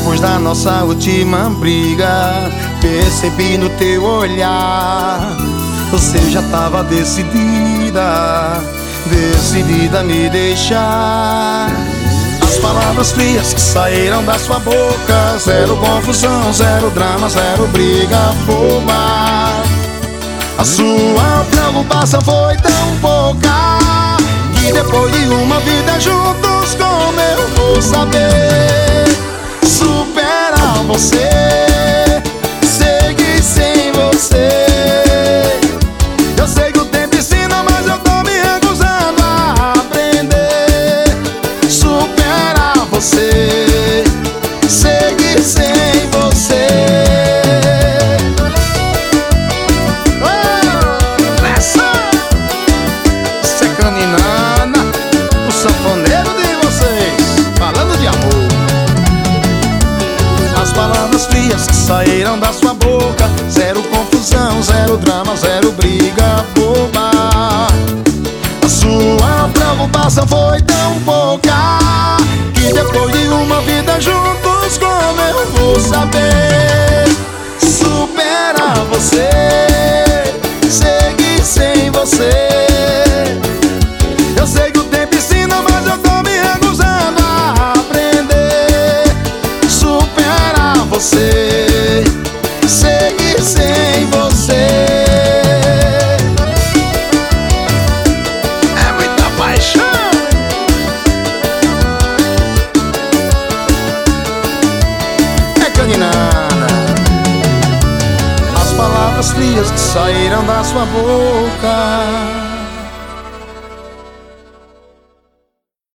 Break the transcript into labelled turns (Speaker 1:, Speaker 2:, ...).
Speaker 1: Depois da nossa última briga, percebi no teu olhar, você já tava decidida, decidida a me deixar. As palavras frias que saíram da sua boca, zero confusão, zero drama, zero briga boba. A sua preocupação foi tão pouca que depois de uma vida juntos, como eu vou saber superar você, seguir sem você? Eu sei que o tempo ensina, mas eu tô me recusando a aprender. Superar você, seguir sem você. O sanfoneiro de vocês, falando de amor. As palavras frias que saíram da sua boca, zero confusão, zero drama, zero briga boba. A sua preocupação foi tão pouca que depois de uma vida juntos, como eu vou saber superar você, seguir sem você? Eu sei que o tempo ensina, mas eu tô me recusando a aprender. Superar você, seguir sem você. É muita paixão. É caninana. As palavras frias que saíram da sua boca,